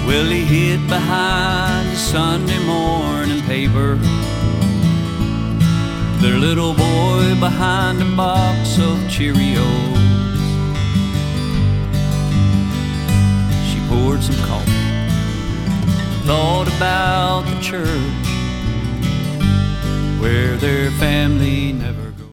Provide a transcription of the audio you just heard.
Well, he hid behind the Sunday morning paper, their little boy behind a box of Cheerios. She poured some coffee, thought about the church,